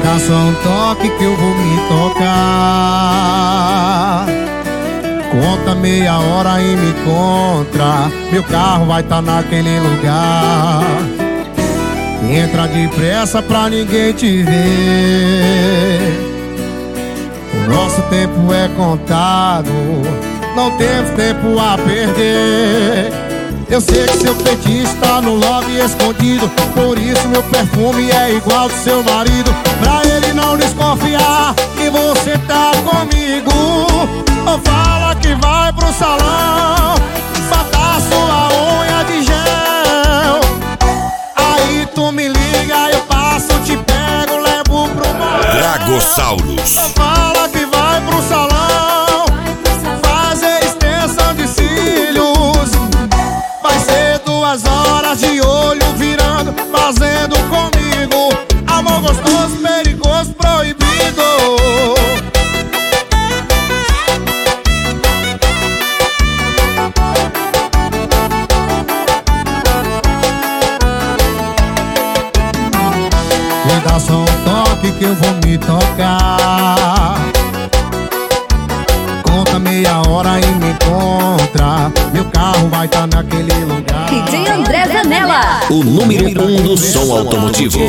dá só um toque que eu vou me tocar. Conta meia hora e me encontra, meu carro vai tá naquele lugar. Entra depressa pra ninguém te ver. O nosso tempo é contado, não temos tempo a perder. Eu sei que seu feitiço tá no lobby escondido, por isso meu perfume é igual do seu marido. Pra ele não desconfiar que você tá comigo, ou fala que vai pro salão botar sua unha de gel. Aí tu me liga, eu passo, te pego, levo pro motel. Dragossaulos. Ou fala que vai pro salão fazer extensão de cílios. Vai ser 2 horas de olho virando, fazendo comigo amor gostoso, perigoso, proibido. Me dá só um toque que eu vou me tocar. Conta meia hora e me encontra, meu carro vai tá naquele lugar. DJ André Zanella, O número 1 do som automotivo.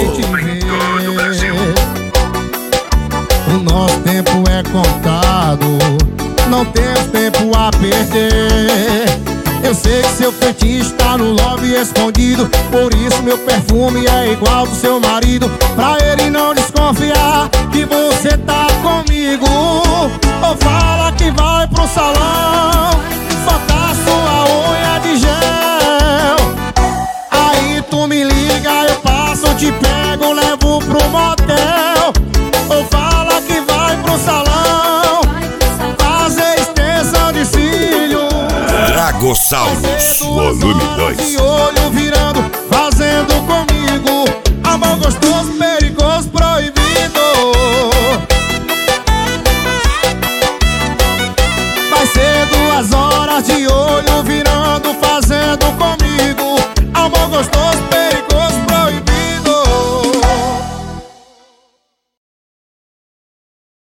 O nosso tempo é contado, não temos tempo a perder. Eu sei que seu feitiço tá no lobby escondido, por isso meu perfume é igual do seu marido. Pra ele não desconfiar que você tá comigo, ou fala que vai pro salão botar sua unha de gel. Aí tu me liga, eu passo, te pego, levo pro motel. Ou fala que vai pro salão fazer extensão de cílios. Dragossaulos, volume 2. De olho virando, fazendo comigo amor gostoso, perigoso, proibido. Vai ser 2 horas de olho